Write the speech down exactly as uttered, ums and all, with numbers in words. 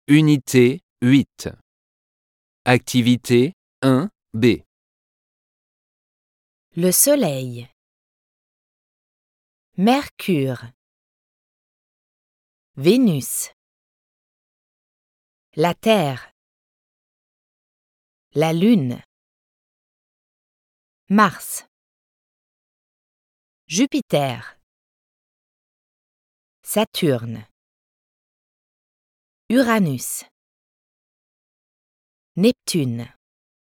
Unité huit. Activité un B. Le Soleil. Mercure. Vénus. La Terre. La Lune. Mars. Jupiter. Saturne. Uranus. Neptune.